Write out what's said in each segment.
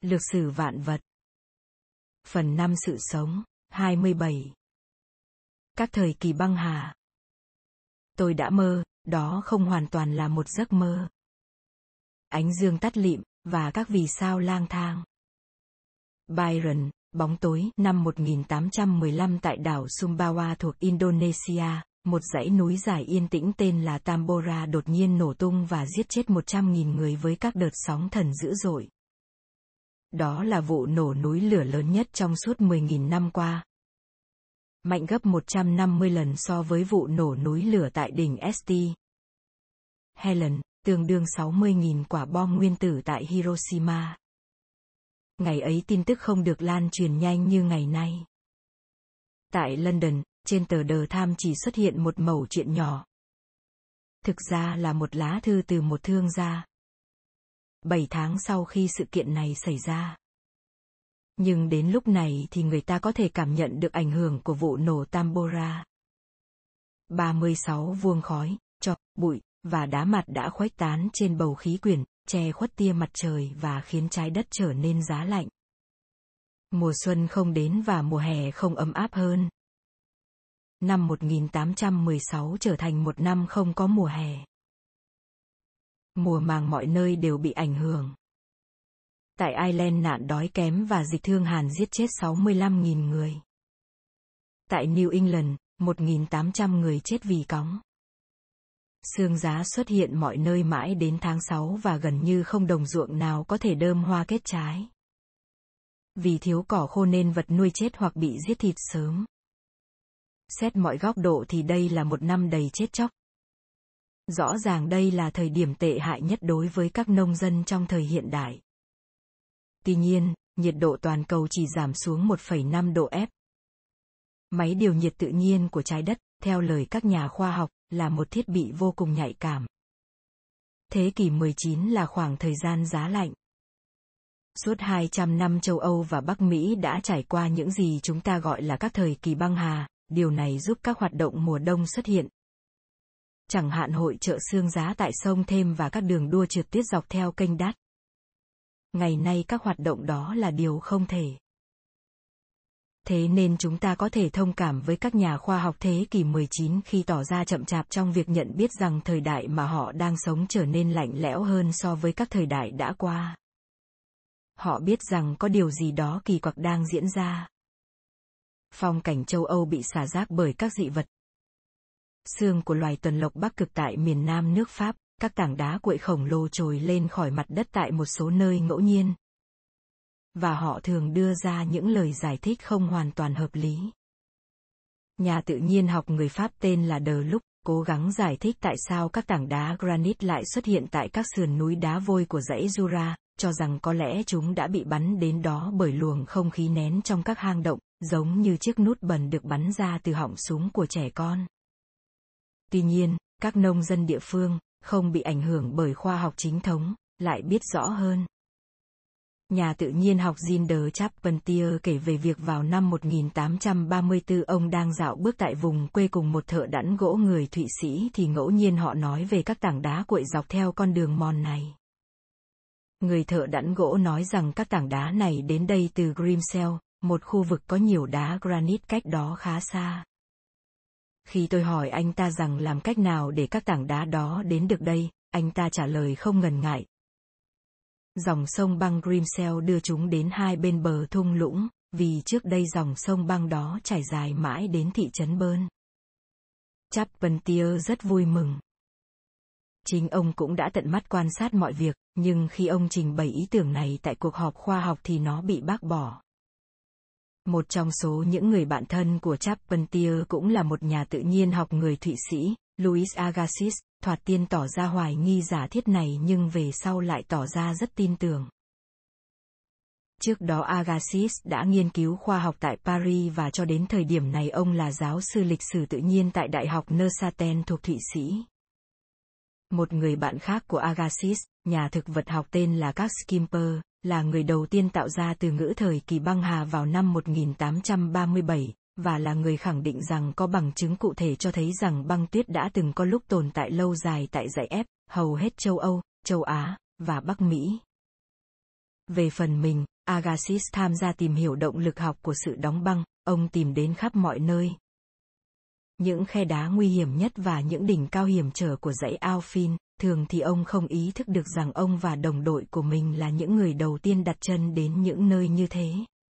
Lược sử vạn vật. Phần 5 sự sống, 27. Các thời kỳ băng hà. Tôi đã mơ, đó không hoàn toàn là một giấc mơ. Ánh dương tắt lịm, và các vì sao lang thang. Byron, Bóng tối, năm 1815 tại đảo Sumbawa thuộc Indonesia, một dãy núi dài yên tĩnh tên là Tambora đột nhiên nổ tung và giết chết 100.000 người với các đợt sóng thần dữ dội. Đó là vụ nổ núi lửa lớn nhất trong suốt 10.000 năm qua. Mạnh gấp 150 lần so với vụ nổ núi lửa tại đỉnh St. Helen, tương đương 60.000 quả bom nguyên tử tại Hiroshima. Ngày ấy tin tức không được lan truyền nhanh như ngày nay. Tại London, trên tờ The Times chỉ xuất hiện một mẩu chuyện nhỏ. Thực ra là một lá thư từ một thương gia. 7 tháng sau khi sự kiện này xảy ra. Nhưng đến lúc này thì người ta có thể cảm nhận được ảnh hưởng của vụ nổ Tambora. 36 vuông khói, tro, bụi, và đá mặt đã khuếch tán trên bầu khí quyển, che khuất tia mặt trời và khiến trái đất trở nên giá lạnh. Mùa xuân không đến và mùa hè không ấm áp hơn. Năm 1816 trở thành một năm không có mùa hè. Mùa màng mọi nơi đều bị ảnh hưởng. Tại Ireland nạn đói kém và dịch thương hàn giết chết 65.000 người. Tại New England, 1.800 người chết vì cóng. Sương giá xuất hiện mọi nơi mãi đến tháng 6 và gần như không đồng ruộng nào có thể đơm hoa kết trái. Vì thiếu cỏ khô nên vật nuôi chết hoặc bị giết thịt sớm. Xét mọi góc độ thì đây là một năm đầy chết chóc. Rõ ràng đây là thời điểm tệ hại nhất đối với các nông dân trong thời hiện đại. Tuy nhiên, nhiệt độ toàn cầu chỉ giảm xuống 1,5 độ F. Máy điều nhiệt tự nhiên của trái đất, theo lời các nhà khoa học, là một thiết bị vô cùng nhạy cảm. Thế kỷ 19 là khoảng thời gian giá lạnh. Suốt 200 năm châu Âu và Bắc Mỹ đã trải qua những gì chúng ta gọi là các thời kỳ băng hà, điều này giúp các hoạt động mùa đông xuất hiện. Chẳng hạn hội chợ sương giá tại sông Thêm và các đường đua trượt tuyết dọc theo kênh Đát. Ngày nay các hoạt động đó là điều không thể. Thế nên chúng ta có thể thông cảm với các nhà khoa học thế kỷ 19 khi tỏ ra chậm chạp trong việc nhận biết rằng thời đại mà họ đang sống trở nên lạnh lẽo hơn so với các thời đại đã qua. Họ biết rằng có điều gì đó kỳ quặc đang diễn ra. Phong cảnh châu Âu bị xả rác bởi các dị vật. Xương của loài tuần lộc Bắc Cực tại miền Nam nước Pháp, các tảng đá cuội khổng lồ trồi lên khỏi mặt đất tại một số nơi ngẫu nhiên. Và họ thường đưa ra những lời giải thích không hoàn toàn hợp lý. Nhà tự nhiên học người Pháp tên là De Luc cố gắng giải thích tại sao các tảng đá granite lại xuất hiện tại các sườn núi đá vôi của dãy Jura, cho rằng có lẽ chúng đã bị bắn đến đó bởi luồng không khí nén trong các hang động, giống như chiếc nút bần được bắn ra từ họng súng của trẻ con. Tuy nhiên, các nông dân địa phương, không bị ảnh hưởng bởi khoa học chính thống, lại biết rõ hơn. Nhà tự nhiên học Jean de Charpentier kể về việc vào năm 1834 ông đang dạo bước tại vùng quê cùng một thợ đẵn gỗ người Thụy Sĩ thì ngẫu nhiên họ nói về các tảng đá cuội dọc theo con đường mòn này. Người thợ đẵn gỗ nói rằng các tảng đá này đến đây từ Grimsel, một khu vực có nhiều đá granite cách đó khá xa. Khi tôi hỏi anh ta rằng làm cách nào để các tảng đá đó đến được đây, anh ta trả lời không ngần ngại. Dòng sông băng Grimsel đưa chúng đến hai bên bờ thung lũng, vì trước đây dòng sông băng đó trải dài mãi đến thị trấn Bern. Charpentier rất vui mừng. Chính ông cũng đã tận mắt quan sát mọi việc, nhưng khi ông trình bày ý tưởng này tại cuộc họp khoa học thì nó bị bác bỏ. Một trong số những người bạn thân của Charpentier cũng là một nhà tự nhiên học người Thụy Sĩ, Louis Agassiz, thoạt tiên tỏ ra hoài nghi giả thiết này nhưng về sau lại tỏ ra rất tin tưởng. Trước đó Agassiz đã nghiên cứu khoa học tại Paris và cho đến thời điểm này ông là giáo sư lịch sử tự nhiên tại Đại học Neuchâtel thuộc Thụy Sĩ. Một người bạn khác của Agassiz, nhà thực vật học tên là Karl Skimper, là người đầu tiên tạo ra từ ngữ thời kỳ băng hà vào năm 1837, và là người khẳng định rằng có bằng chứng cụ thể cho thấy rằng băng tuyết đã từng có lúc tồn tại lâu dài tại dãy F, hầu hết châu Âu, châu Á, và Bắc Mỹ. Về phần mình, Agassiz tham gia tìm hiểu động lực học của sự đóng băng, ông tìm đến khắp mọi nơi. Những khe đá nguy hiểm nhất và những đỉnh cao hiểm trở của dãy Alpine, thường thì ông không ý thức được rằng ông và đồng đội của mình là những người đầu tiên đặt chân đến những nơi như thế.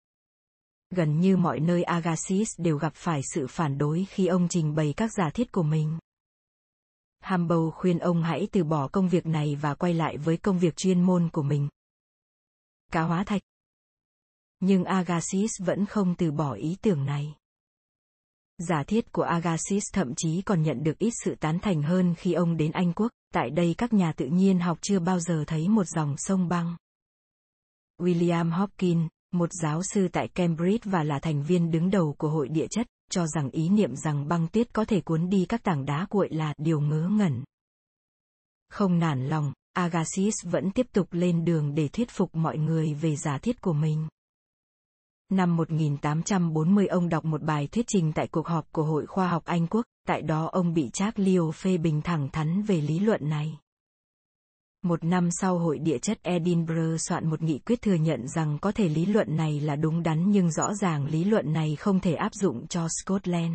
Gần như mọi nơi Agassiz đều gặp phải sự phản đối khi ông trình bày các giả thiết của mình. Humboldt khuyên ông hãy từ bỏ công việc này và quay lại với công việc chuyên môn của mình. Cá hóa thạch. Nhưng Agassiz vẫn không từ bỏ ý tưởng này. Giả thiết của Agassiz thậm chí còn nhận được ít sự tán thành hơn khi ông đến Anh Quốc, tại đây các nhà tự nhiên học chưa bao giờ thấy một dòng sông băng. William Hopkins, một giáo sư tại Cambridge và là thành viên đứng đầu của Hội Địa chất, cho rằng ý niệm rằng băng tuyết có thể cuốn đi các tảng đá cuội là điều ngớ ngẩn. Không nản lòng, Agassiz vẫn tiếp tục lên đường để thuyết phục mọi người về giả thiết của mình. Năm 1840 ông đọc một bài thuyết trình tại cuộc họp của Hội Khoa học Anh Quốc, tại đó ông bị Charles Lyell phê bình thẳng thắn về lý luận này. Một năm sau Hội Địa chất Edinburgh soạn một nghị quyết thừa nhận rằng có thể lý luận này là đúng đắn nhưng rõ ràng lý luận này không thể áp dụng cho Scotland.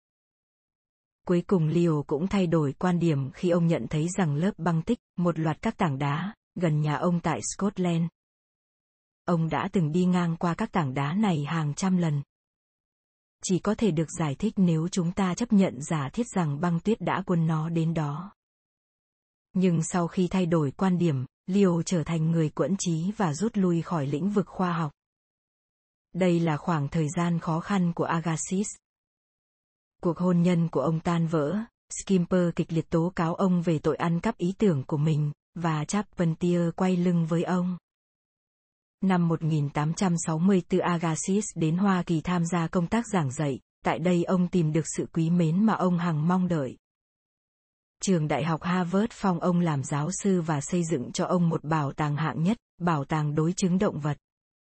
Cuối cùng Lyell cũng thay đổi quan điểm khi ông nhận thấy rằng lớp băng tích, một loạt các tảng đá, gần nhà ông tại Scotland. Ông đã từng đi ngang qua các tảng đá này hàng trăm lần. Chỉ có thể được giải thích nếu chúng ta chấp nhận giả thiết rằng băng tuyết đã cuốn nó đến đó. Nhưng sau khi thay đổi quan điểm, Lyell trở thành người quẫn trí và rút lui khỏi lĩnh vực khoa học. Đây là khoảng thời gian khó khăn của Agassiz. Cuộc hôn nhân của ông tan vỡ, Skimper kịch liệt tố cáo ông về tội ăn cắp ý tưởng của mình, và Charpentier quay lưng với ông. Năm 1864 Agassiz đến Hoa Kỳ tham gia công tác giảng dạy, tại đây ông tìm được sự quý mến mà ông hằng mong đợi. Trường Đại học Harvard phong ông làm giáo sư và xây dựng cho ông một bảo tàng hạng nhất, bảo tàng đối chứng động vật.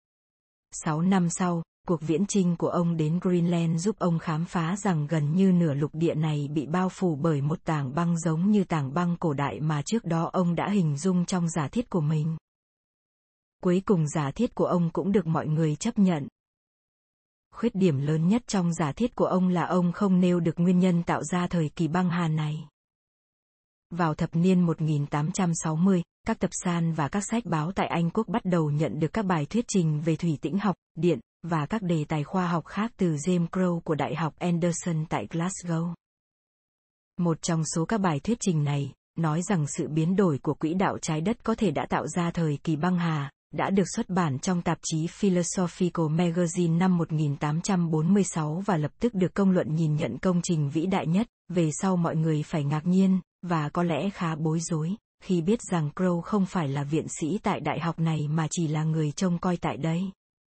6 năm sau, cuộc viễn chinh của ông đến Greenland giúp ông khám phá rằng gần như nửa lục địa này bị bao phủ bởi một tảng băng giống như tảng băng cổ đại mà trước đó ông đã hình dung trong giả thiết của mình. Cuối cùng giả thiết của ông cũng được mọi người chấp nhận. Khuyết điểm lớn nhất trong giả thiết của ông là ông không nêu được nguyên nhân tạo ra thời kỳ băng hà này. Vào thập niên 1860, các tập san và các sách báo tại Anh Quốc bắt đầu nhận được các bài thuyết trình về thủy tĩnh học, điện, và các đề tài khoa học khác từ James Crow của Đại học Anderson tại Glasgow. Một trong số các bài thuyết trình này, nói rằng sự biến đổi của quỹ đạo trái đất có thể đã tạo ra thời kỳ băng hà, đã được xuất bản trong tạp chí Philosophical Magazine năm 1846 và lập tức được công luận nhìn nhận công trình vĩ đại nhất. Về sau mọi người phải ngạc nhiên, và có lẽ khá bối rối, khi biết rằng Crow không phải là viện sĩ tại đại học này mà chỉ là người trông coi tại đây.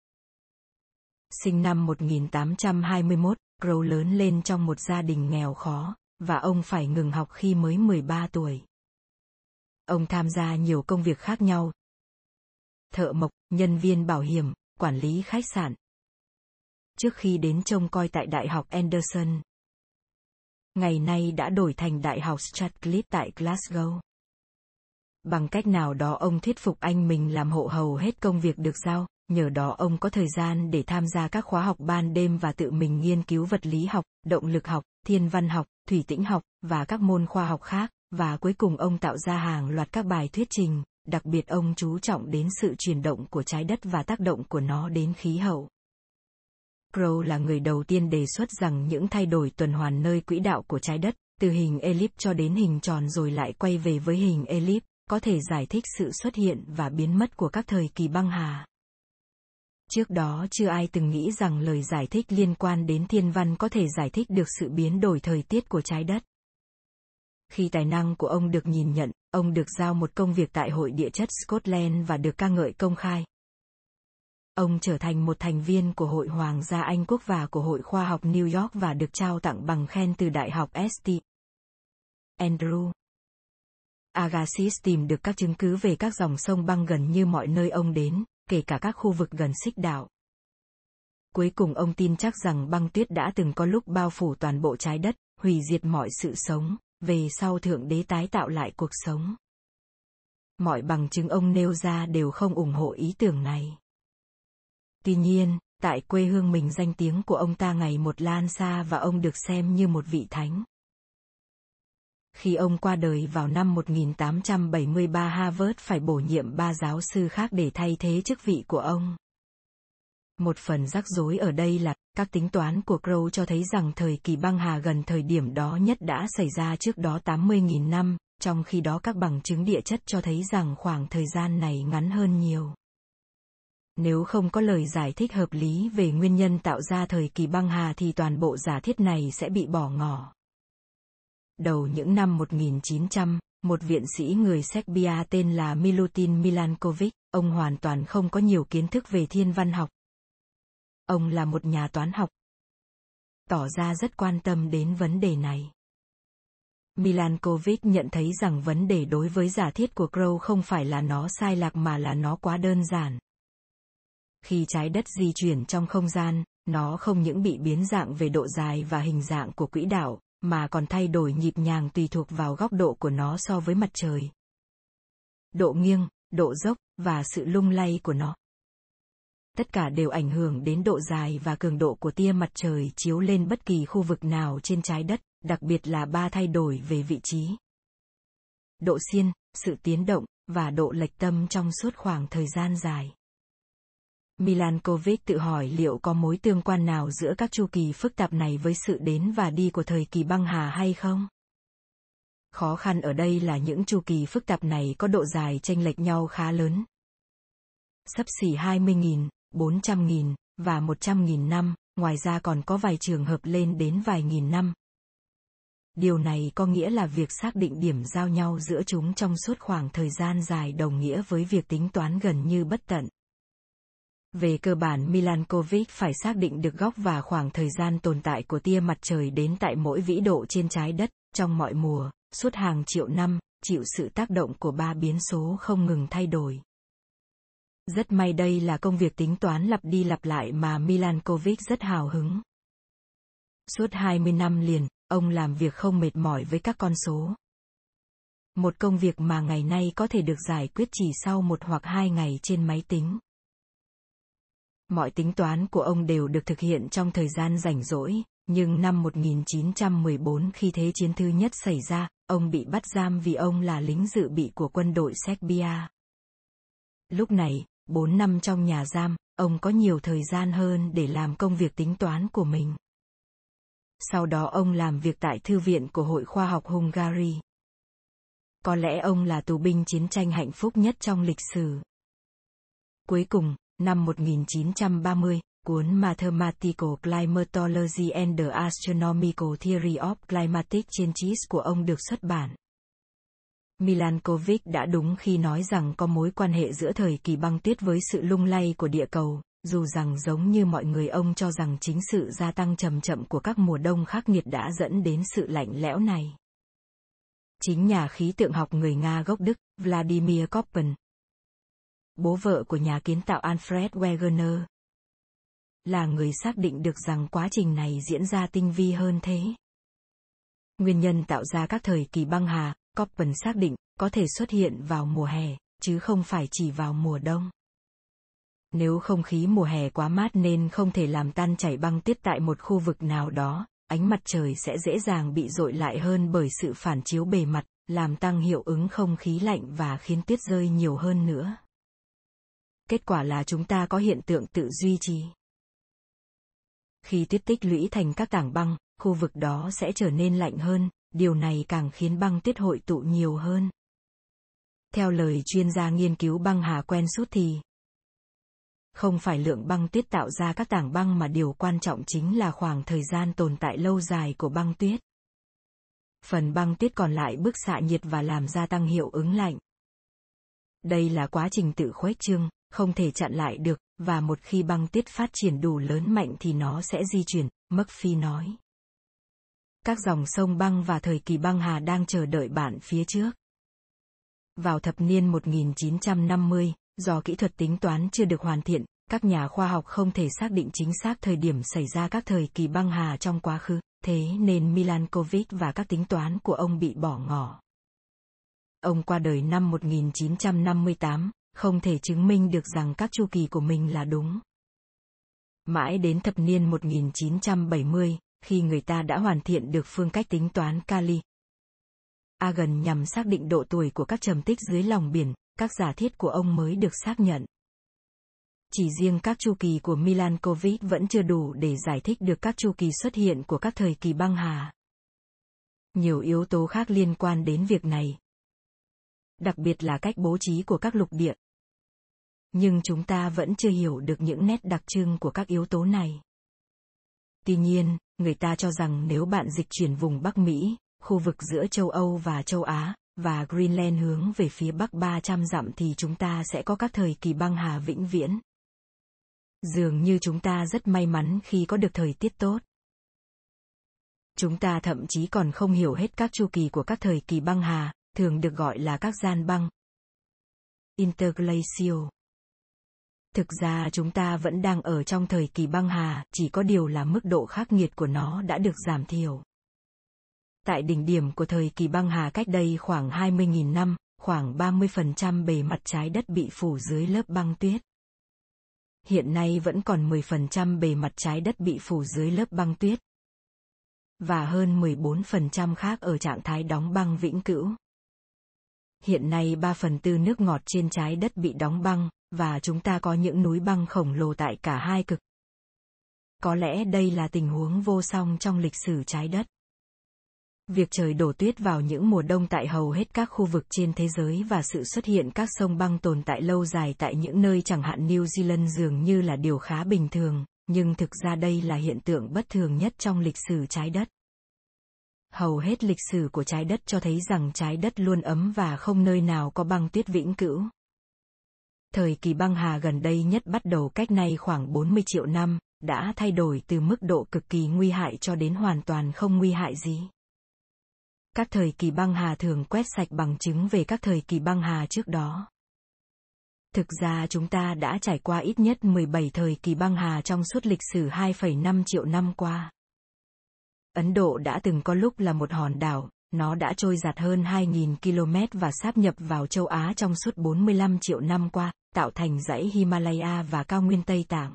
Sinh năm 1821, Crow lớn lên trong một gia đình nghèo khó, và ông phải ngừng học khi mới 13 tuổi. Ông tham gia nhiều công việc khác nhau. Thợ mộc, nhân viên bảo hiểm, quản lý khách sạn. Trước khi đến trông coi tại Đại học Anderson, ngày nay đã đổi thành Đại học Strathclyde tại Glasgow. Bằng cách nào đó ông thuyết phục anh mình làm hộ hầu hết công việc được giao, nhờ đó ông có thời gian để tham gia các khóa học ban đêm và tự mình nghiên cứu vật lý học, động lực học, thiên văn học, thủy tĩnh học, và các môn khoa học khác, và cuối cùng ông tạo ra hàng loạt các bài thuyết trình, đặc biệt ông chú trọng đến sự chuyển động của trái đất và tác động của nó đến khí hậu. Crow là người đầu tiên đề xuất rằng những thay đổi tuần hoàn nơi quỹ đạo của trái đất, từ hình elip cho đến hình tròn rồi lại quay về với hình elip, có thể giải thích sự xuất hiện và biến mất của các thời kỳ băng hà. Trước đó chưa ai từng nghĩ rằng lời giải thích liên quan đến thiên văn có thể giải thích được sự biến đổi thời tiết của trái đất. Khi tài năng của ông được nhìn nhận, ông được giao một công việc tại Hội Địa chất Scotland và được ca ngợi công khai. Ông trở thành một thành viên của Hội Hoàng gia Anh Quốc và của Hội Khoa học New York và được trao tặng bằng khen từ Đại học St. Andrew. Agassiz tìm được các chứng cứ về các dòng sông băng gần như mọi nơi ông đến, kể cả các khu vực gần xích đạo. Cuối cùng ông tin chắc rằng băng tuyết đã từng có lúc bao phủ toàn bộ trái đất, hủy diệt mọi sự sống, về sau Thượng Đế tái tạo lại cuộc sống. Mọi bằng chứng ông nêu ra đều không ủng hộ ý tưởng này. Tuy nhiên, tại quê hương mình danh tiếng của ông ta ngày một lan xa và ông được xem như một vị thánh. Khi ông qua đời vào năm 1873, Harvard phải bổ nhiệm 3 giáo sư khác để thay thế chức vị của ông. Một phần rắc rối ở đây là, các tính toán của Crowe cho thấy rằng thời kỳ băng hà gần thời điểm đó nhất đã xảy ra trước đó 80.000 năm, trong khi đó các bằng chứng địa chất cho thấy rằng khoảng thời gian này ngắn hơn nhiều. Nếu không có lời giải thích hợp lý về nguyên nhân tạo ra thời kỳ băng hà thì toàn bộ giả thiết này sẽ bị bỏ ngỏ. Đầu những năm 1900, một viện sĩ người Serbia tên là Milutin Milankovic, ông hoàn toàn không có nhiều kiến thức về thiên văn học. Ông là một nhà toán học, tỏ ra rất quan tâm đến vấn đề này. Milankovic nhận thấy rằng vấn đề đối với giả thiết của Crowe không phải là nó sai lạc mà là nó quá đơn giản. Khi trái đất di chuyển trong không gian, nó không những bị biến dạng về độ dài và hình dạng của quỹ đạo, mà còn thay đổi nhịp nhàng tùy thuộc vào góc độ của nó so với mặt trời. Độ nghiêng, độ dốc, và sự lung lay của nó. Tất cả đều ảnh hưởng đến độ dài và cường độ của tia mặt trời chiếu lên bất kỳ khu vực nào trên trái đất, đặc biệt là 3 thay đổi về vị trí. Độ xiên, sự tiến động, và độ lệch tâm trong suốt khoảng thời gian dài. Milankovic tự hỏi liệu có mối tương quan nào giữa các chu kỳ phức tạp này với sự đến và đi của thời kỳ băng hà hay không? Khó khăn ở đây là những chu kỳ phức tạp này có độ dài chênh lệch nhau khá lớn. Xấp xỉ 20.000, 400.000, và 100.000 năm, ngoài ra còn có vài trường hợp lên đến vài nghìn năm. Điều này có nghĩa là việc xác định điểm giao nhau giữa chúng trong suốt khoảng thời gian dài đồng nghĩa với việc tính toán gần như bất tận. Về cơ bản Milankovic phải xác định được góc và khoảng thời gian tồn tại của tia mặt trời đến tại mỗi vĩ độ trên trái đất, trong mọi mùa, suốt hàng triệu năm, chịu sự tác động của 3 biến số không ngừng thay đổi. Rất may đây là công việc tính toán lặp đi lặp lại mà Milankovic rất hào hứng. Suốt 20 năm liền, ông làm việc không mệt mỏi với các con số. Một công việc mà ngày nay có thể được giải quyết chỉ sau 1 hoặc 2 ngày trên máy tính. Mọi tính toán của ông đều được thực hiện trong thời gian rảnh rỗi, nhưng năm 1914 khi Thế chiến thứ nhất xảy ra, ông bị bắt giam vì ông là lính dự bị của quân đội Serbia. Lúc này, 4 năm trong nhà giam, ông có nhiều thời gian hơn để làm công việc tính toán của mình. Sau đó ông làm việc tại Thư viện của Hội Khoa học Hungary. Có lẽ ông là tù binh chiến tranh hạnh phúc nhất trong lịch sử. Cuối cùng, năm 1930, cuốn Mathematical Climatology and the Astronomical Theory of Climatic Changes của ông được xuất bản. Milankovic đã đúng khi nói rằng có mối quan hệ giữa thời kỳ băng tuyết với sự lung lay của địa cầu, dù rằng giống như mọi người ông cho rằng chính sự gia tăng chậm chậm của các mùa đông khắc nghiệt đã dẫn đến sự lạnh lẽo này. Chính nhà khí tượng học người Nga gốc Đức, Vladimir Koppen, bố vợ của nhà kiến tạo Alfred Wegener, là người xác định được rằng quá trình này diễn ra tinh vi hơn thế. Nguyên nhân tạo ra các thời kỳ băng hà, Koppen xác định, có thể xuất hiện vào mùa hè, chứ không phải chỉ vào mùa đông. Nếu không khí mùa hè quá mát nên không thể làm tan chảy băng tuyết tại một khu vực nào đó, ánh mặt trời sẽ dễ dàng bị dội lại hơn bởi sự phản chiếu bề mặt, làm tăng hiệu ứng không khí lạnh và khiến tuyết rơi nhiều hơn nữa. Kết quả là chúng ta có hiện tượng tự duy trì. Khi tuyết tích lũy thành các tảng băng, khu vực đó sẽ trở nên lạnh hơn, điều này càng khiến băng tuyết hội tụ nhiều hơn. Theo lời chuyên gia nghiên cứu băng hà quen sút thì không phải lượng băng tuyết tạo ra các tảng băng mà điều quan trọng chính là khoảng thời gian tồn tại lâu dài của băng tuyết. Phần băng tuyết còn lại bức xạ nhiệt và làm gia tăng hiệu ứng lạnh. Đây là quá trình tự khuếch trương, không thể chặn lại được, và một khi băng tuyết phát triển đủ lớn mạnh thì nó sẽ di chuyển, Murphy nói. Các dòng sông băng và thời kỳ băng hà đang chờ đợi bạn phía trước. Vào thập niên 1950, do kỹ thuật tính toán chưa được hoàn thiện, các nhà khoa học không thể xác định chính xác thời điểm xảy ra các thời kỳ băng hà trong quá khứ, thế nên Milankovic và các tính toán của ông bị bỏ ngỏ. ông qua đời năm 1958, không thể chứng minh được rằng các chu kỳ của mình là đúng. Mãi đến thập niên 1970, khi người ta đã hoàn thiện được phương cách tính toán Kali Argon nhằm xác định độ tuổi của các trầm tích dưới lòng biển, các giả thiết của ông mới được xác nhận. Chỉ riêng các chu kỳ của Milankovitch vẫn chưa đủ để giải thích được các chu kỳ xuất hiện của các thời kỳ băng hà. Nhiều yếu tố khác liên quan đến việc này, đặc biệt là cách bố trí của các lục địa. Nhưng chúng ta vẫn chưa hiểu được những nét đặc trưng của các yếu tố này. Tuy nhiên, người ta cho rằng nếu bạn dịch chuyển vùng Bắc Mỹ, khu vực giữa châu Âu và châu Á, và Greenland hướng về phía Bắc 300 dặm thì chúng ta sẽ có các thời kỳ băng hà vĩnh viễn. Dường như chúng ta rất may mắn khi có được thời tiết tốt. Chúng ta thậm chí còn không hiểu hết các chu kỳ của các thời kỳ băng hà, thường được gọi là các gian băng. Interglacial. Thực ra chúng ta vẫn đang ở trong thời kỳ băng hà, chỉ có điều là mức độ khắc nghiệt của nó đã được giảm thiểu. Tại đỉnh điểm của thời kỳ băng hà cách đây khoảng 20.000 năm, khoảng 30% bề mặt trái đất bị phủ dưới lớp băng tuyết. Hiện nay vẫn còn 10% bề mặt trái đất bị phủ dưới lớp băng tuyết. Và hơn 14% khác ở trạng thái đóng băng vĩnh cửu. Hiện nay 3/4 nước ngọt trên trái đất bị đóng băng, và chúng ta có những núi băng khổng lồ tại cả hai cực. Có lẽ đây là tình huống vô song trong lịch sử trái đất. Việc trời đổ tuyết vào những mùa đông tại hầu hết các khu vực trên thế giới và sự xuất hiện các sông băng tồn tại lâu dài tại những nơi chẳng hạn New Zealand dường như là điều khá bình thường, nhưng thực ra đây là hiện tượng bất thường nhất trong lịch sử trái đất. Hầu hết lịch sử của trái đất cho thấy rằng trái đất luôn ấm và không nơi nào có băng tuyết vĩnh cửu. Thời kỳ băng hà gần đây nhất bắt đầu cách nay khoảng 40 triệu năm, đã thay đổi từ mức độ cực kỳ nguy hại cho đến hoàn toàn không nguy hại gì. Các thời kỳ băng hà thường quét sạch bằng chứng về các thời kỳ băng hà trước đó. Thực ra chúng ta đã trải qua ít nhất 17 thời kỳ băng hà trong suốt lịch sử 2,5 triệu năm qua. Ấn Độ đã từng có lúc là một hòn đảo, nó đã trôi dạt hơn 2.000 km và sáp nhập vào châu Á trong suốt 45 triệu năm qua, tạo thành dãy Himalaya và cao nguyên Tây Tạng.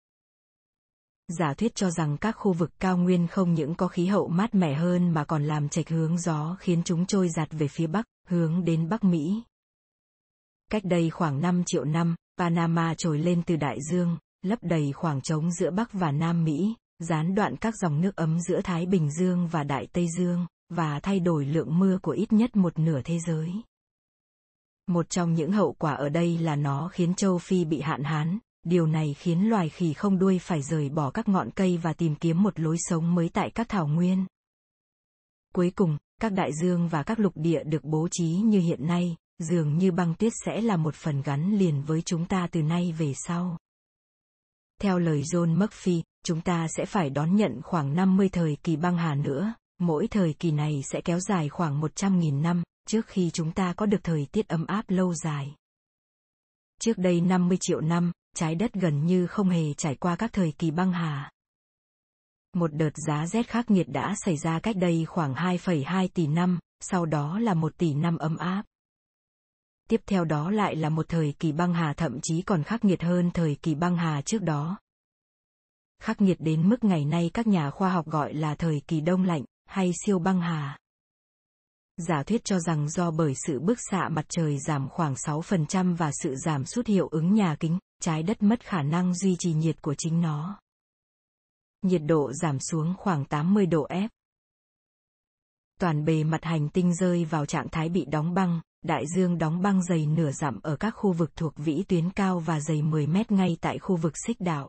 Giả thuyết cho rằng các khu vực cao nguyên không những có khí hậu mát mẻ hơn mà còn làm chệch hướng gió khiến chúng trôi dạt về phía Bắc, hướng đến Bắc Mỹ. Cách đây khoảng 5 triệu năm, Panama trồi lên từ đại dương, lấp đầy khoảng trống giữa Bắc và Nam Mỹ, gián đoạn các dòng nước ấm giữa Thái Bình Dương và Đại Tây Dương, và thay đổi lượng mưa của ít nhất một nửa thế giới. Một trong những hậu quả ở đây là nó khiến châu Phi bị hạn hán, điều này khiến loài khỉ không đuôi phải rời bỏ các ngọn cây và tìm kiếm một lối sống mới tại các thảo nguyên. Cuối cùng, các đại dương và các lục địa được bố trí như hiện nay, dường như băng tuyết sẽ là một phần gắn liền với chúng ta từ nay về sau. Theo lời John Murphy, chúng ta sẽ phải đón nhận khoảng 50 thời kỳ băng hà nữa, mỗi thời kỳ này sẽ kéo dài khoảng 100.000 năm, trước khi chúng ta có được thời tiết ấm áp lâu dài. Trước đây 50 triệu năm, trái đất gần như không hề trải qua các thời kỳ băng hà. Một đợt giá rét khắc nghiệt đã xảy ra cách đây khoảng 2,2 tỷ năm, sau đó là 1 tỷ năm ấm áp. Tiếp theo đó lại là một thời kỳ băng hà thậm chí còn khắc nghiệt hơn thời kỳ băng hà trước đó. Khắc nghiệt đến mức ngày nay các nhà khoa học gọi là thời kỳ đông lạnh, hay siêu băng hà. Giả thuyết cho rằng do bởi sự bức xạ mặt trời giảm khoảng 6% và sự giảm sút hiệu ứng nhà kính, trái đất mất khả năng duy trì nhiệt của chính nó. Nhiệt độ giảm xuống khoảng 80 độ F. Toàn bề mặt hành tinh rơi vào trạng thái bị đóng băng, đại dương đóng băng dày nửa dặm ở các khu vực thuộc vĩ tuyến cao và dày 10 mét ngay tại khu vực xích đạo.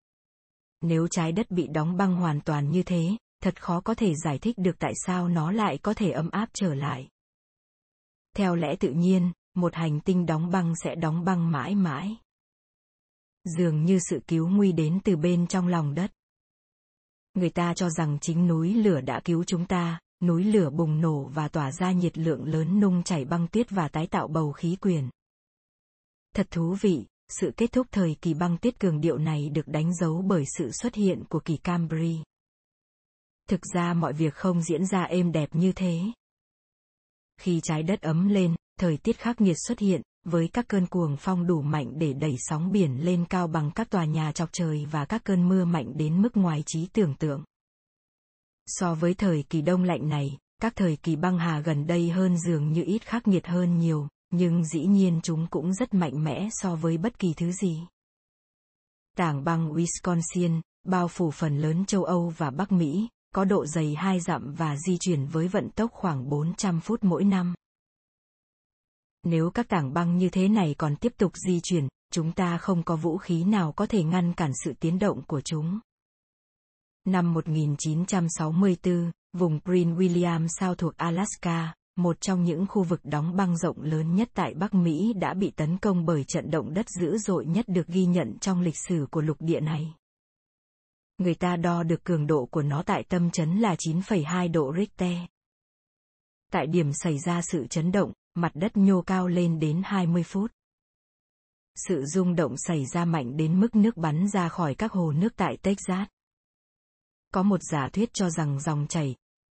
Nếu trái đất bị đóng băng hoàn toàn như thế, thật khó có thể giải thích được tại sao nó lại có thể ấm áp trở lại. Theo lẽ tự nhiên, một hành tinh đóng băng sẽ đóng băng mãi mãi. Dường như sự cứu nguy đến từ bên trong lòng đất. Người ta cho rằng chính núi lửa đã cứu chúng ta, núi lửa bùng nổ và tỏa ra nhiệt lượng lớn nung chảy băng tuyết và tái tạo bầu khí quyển. Thật thú vị, sự kết thúc thời kỳ băng tuyết cường điệu này được đánh dấu bởi sự xuất hiện của kỳ Cambrian. Thực ra mọi việc không diễn ra êm đẹp như thế. Khi trái đất ấm lên, thời tiết khắc nghiệt xuất hiện, với các cơn cuồng phong đủ mạnh để đẩy sóng biển lên cao bằng các tòa nhà chọc trời và các cơn mưa mạnh đến mức ngoài trí tưởng tượng. So với thời kỳ đông lạnh này, các thời kỳ băng hà gần đây hơn dường như ít khắc nghiệt hơn nhiều, nhưng dĩ nhiên chúng cũng rất mạnh mẽ so với bất kỳ thứ gì. Tảng băng Wisconsin, bao phủ phần lớn châu Âu và Bắc Mỹ, có độ dày 2 dặm và di chuyển với vận tốc khoảng 400 phút mỗi năm. Nếu các tảng băng như thế này còn tiếp tục di chuyển, chúng ta không có vũ khí nào có thể ngăn cản sự tiến động của chúng. Năm 1964, vùng Prince William Sound thuộc Alaska, một trong những khu vực đóng băng rộng lớn nhất tại Bắc Mỹ đã bị tấn công bởi trận động đất dữ dội nhất được ghi nhận trong lịch sử của lục địa này. Người ta đo được cường độ của nó tại tâm chấn là 9,2 độ Richter. Tại điểm xảy ra sự chấn động, mặt đất nhô cao lên đến 20 phút. Sự rung động xảy ra mạnh đến mức nước bắn ra khỏi các hồ nước tại Texas. Có một giả thuyết cho rằng dòng chảy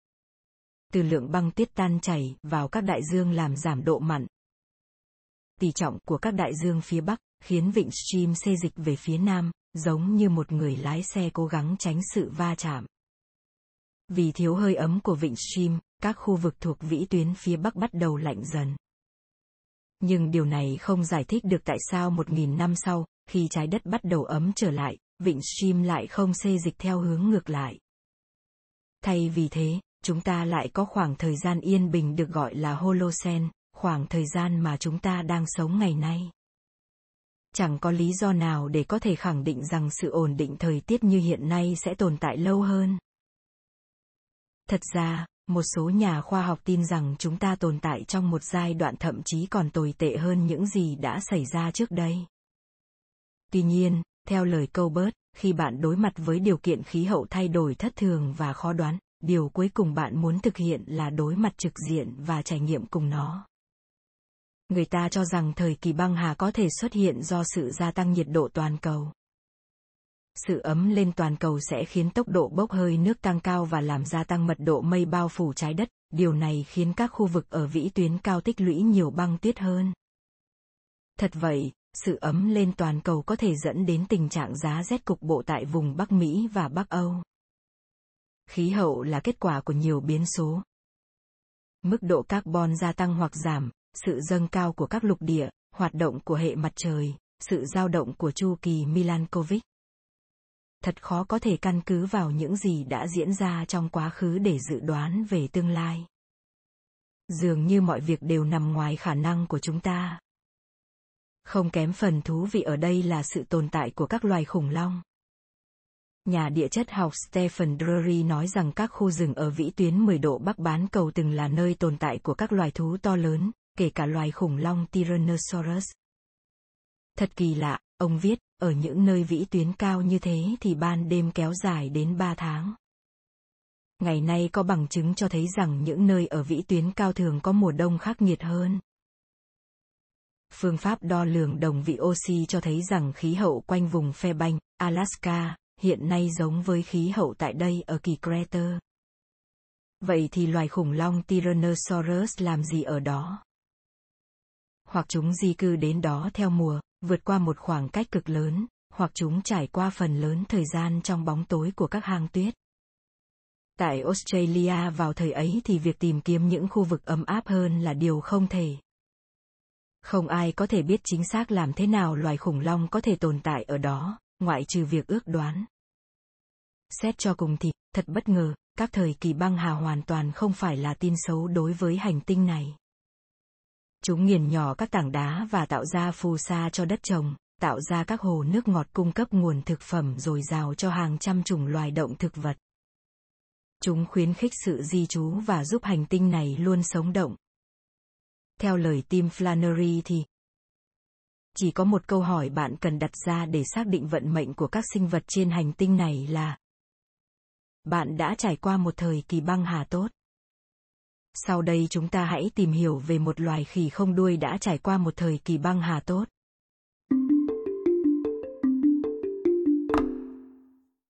từ lượng băng tuyết tan chảy vào các đại dương làm giảm độ mặn, tỷ trọng của các đại dương phía Bắc, khiến vịnh Stream xê dịch về phía Nam, giống như một người lái xe cố gắng tránh sự va chạm. Vì thiếu hơi ấm của vịnh Stream, các khu vực thuộc vĩ tuyến phía Bắc bắt đầu lạnh dần. Nhưng điều này không giải thích được tại sao 1.000 năm sau, khi trái đất bắt đầu ấm trở lại, vịnh Stream lại không xê dịch theo hướng ngược lại. Thay vì thế, chúng ta lại có khoảng thời gian yên bình được gọi là Holocene, khoảng thời gian mà chúng ta đang sống ngày nay. Chẳng có lý do nào để có thể khẳng định rằng sự ổn định thời tiết như hiện nay sẽ tồn tại lâu hơn. Thật ra, một số nhà khoa học tin rằng chúng ta tồn tại trong một giai đoạn thậm chí còn tồi tệ hơn những gì đã xảy ra trước đây. Tuy nhiên, theo lời Colbert, khi bạn đối mặt với điều kiện khí hậu thay đổi thất thường và khó đoán, điều cuối cùng bạn muốn thực hiện là đối mặt trực diện và trải nghiệm cùng nó. Người ta cho rằng thời kỳ băng hà có thể xuất hiện do sự gia tăng nhiệt độ toàn cầu. Sự ấm lên toàn cầu sẽ khiến tốc độ bốc hơi nước tăng cao và làm gia tăng mật độ mây bao phủ trái đất, điều này khiến các khu vực ở vĩ tuyến cao tích lũy nhiều băng tuyết hơn. Thật vậy, sự ấm lên toàn cầu có thể dẫn đến tình trạng giá rét cục bộ tại vùng Bắc Mỹ và Bắc Âu. Khí hậu là kết quả của nhiều biến số. Mức độ carbon gia tăng hoặc giảm, sự dâng cao của các lục địa, hoạt động của hệ mặt trời, sự dao động của chu kỳ Milankovitch. Thật khó có thể căn cứ vào những gì đã diễn ra trong quá khứ để dự đoán về tương lai. Dường như mọi việc đều nằm ngoài khả năng của chúng ta. Không kém phần thú vị ở đây là sự tồn tại của các loài khủng long. Nhà địa chất học Stephen Drury nói rằng các khu rừng ở vĩ tuyến 10 độ Bắc bán cầu từng là nơi tồn tại của các loài thú to lớn, kể cả loài khủng long Tyrannosaurus. Thật kỳ lạ, ông viết, ở những nơi vĩ tuyến cao như thế thì ban đêm kéo dài đến 3 tháng. Ngày nay có bằng chứng cho thấy rằng những nơi ở vĩ tuyến cao thường có mùa đông khắc nghiệt hơn. Phương pháp đo lường đồng vị oxy cho thấy rằng khí hậu quanh vùng Fairbanks, Alaska, hiện nay giống với khí hậu tại đây ở kỳ Crater. Vậy thì loài khủng long Tyrannosaurus làm gì ở đó? Hoặc chúng di cư đến đó theo mùa, vượt qua một khoảng cách cực lớn, hoặc chúng trải qua phần lớn thời gian trong bóng tối của các hang tuyết. Tại Australia vào thời ấy thì việc tìm kiếm những khu vực ấm áp hơn là điều không thể. Không ai có thể biết chính xác làm thế nào loài khủng long có thể tồn tại ở đó, ngoại trừ việc ước đoán. Xét cho cùng thì, thật bất ngờ, các thời kỳ băng hà hoàn toàn không phải là tin xấu đối với hành tinh này. Chúng nghiền nhỏ các tảng đá và tạo ra phù sa cho đất trồng, tạo ra các hồ nước ngọt cung cấp nguồn thực phẩm dồi dào cho hàng trăm chủng loài động thực vật. Chúng khuyến khích sự di trú và giúp hành tinh này luôn sống động. Theo lời Tim Flannery thì, chỉ có một câu hỏi bạn cần đặt ra để xác định vận mệnh của các sinh vật trên hành tinh này là: bạn đã trải qua một thời kỳ băng hà tốt. Sau đây chúng ta hãy tìm hiểu về một loài khỉ không đuôi đã trải qua một thời kỳ băng hà tốt.